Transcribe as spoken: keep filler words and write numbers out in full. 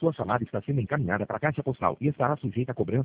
Sua chamada está sendo encaminhada para a caixa postal e estará sujeita a cobrança